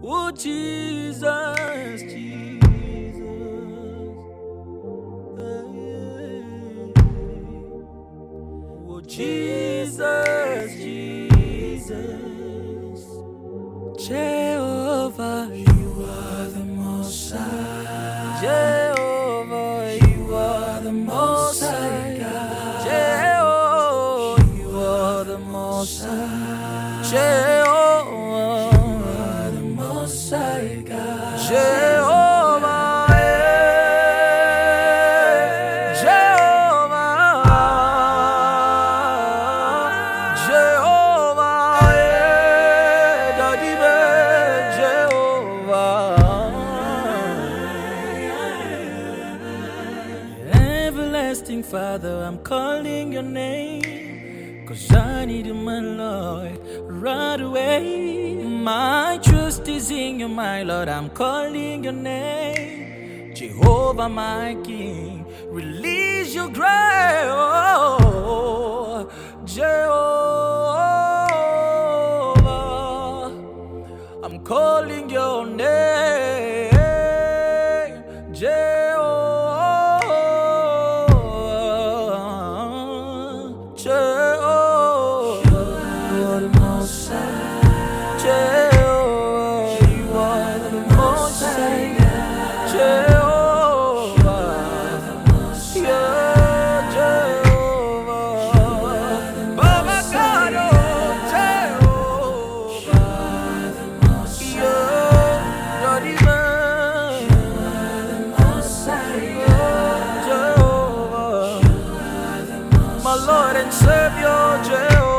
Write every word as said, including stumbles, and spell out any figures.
Oh, Jesus, Jesus. Oh, Jesus, Jesus. Jehovah, you are the Most High. Jehovah, you are the Most High God. Jehovah, you are the Most High. Jehovah, you are the Most High God. Jehovah, eh, Jehovah, Jehovah, eh, Daddy, eh, Jehovah. Everlasting Father, I'm calling your name, 'cause I need you, my Lord, right away. My trust is in you, my Lord, I'm calling your name. Jehovah, my King, release your grace. Oh, Jehovah, I'm calling your name. Jehovah, Jehovah, you are the Most High. Jehovah, you are the Most High. Jehovah, yeah, Jehovah, Baba God, oh, Jehovah, yeah, Daddy man, Jehovah, my Lord and Savior, Jehovah.